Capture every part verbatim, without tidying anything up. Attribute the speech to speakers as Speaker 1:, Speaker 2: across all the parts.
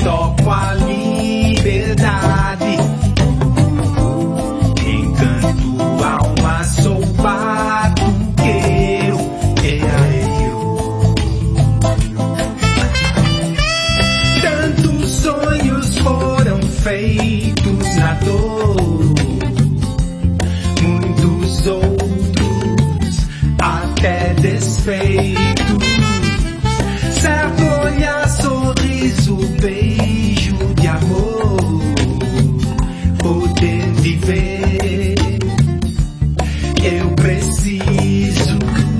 Speaker 1: toco a liberdade. Encanto alma, sou batuqueiro. É eu. Tantos sonhos foram feitos na dor, muitos outros até desfeitos. Certo olhar, sorriso, beijo de amor, poder viver, eu preciso.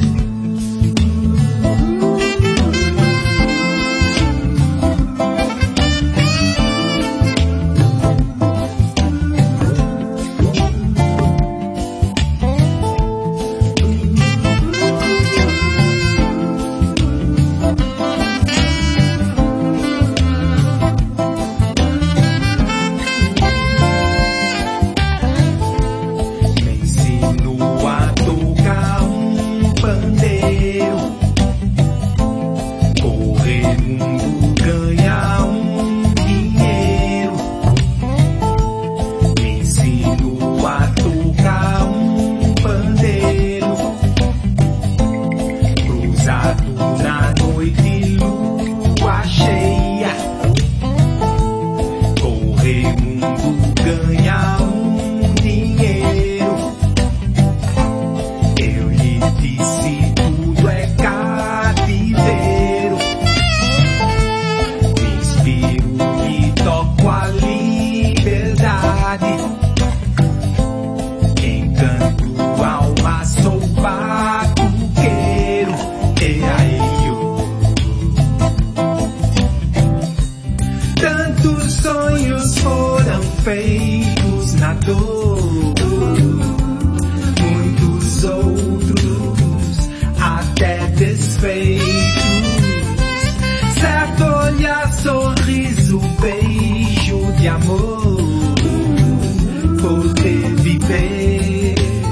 Speaker 1: Na noite, lua cheia, correr mundo, ganhar um dinheiro. Eu lhe disse, tudo é cativeiro. Me inspiro e toco a liberdade. Encanto alma, sou batuqueiro. É aí. Tantos sonhos foram feitos na dor, muitos outros até desfeitos. Certo olhar, sorriso, beijo de amor, poder viver,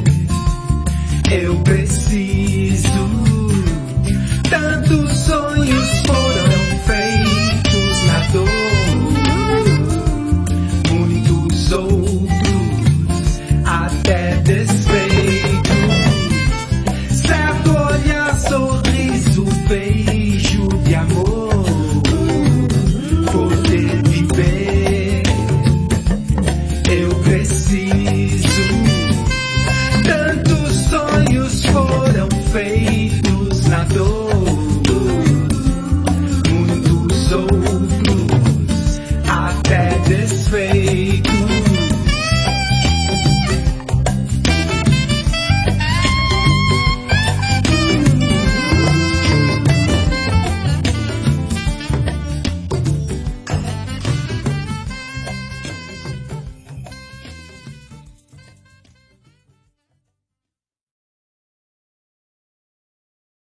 Speaker 1: eu preciso. Tantos sonhos foram feitos na dor, muitos outros até desfeitos. Certo olhar, sorriso, beijo de amor, poder viver, eu preciso. Tantos sonhos foram feitos na dor,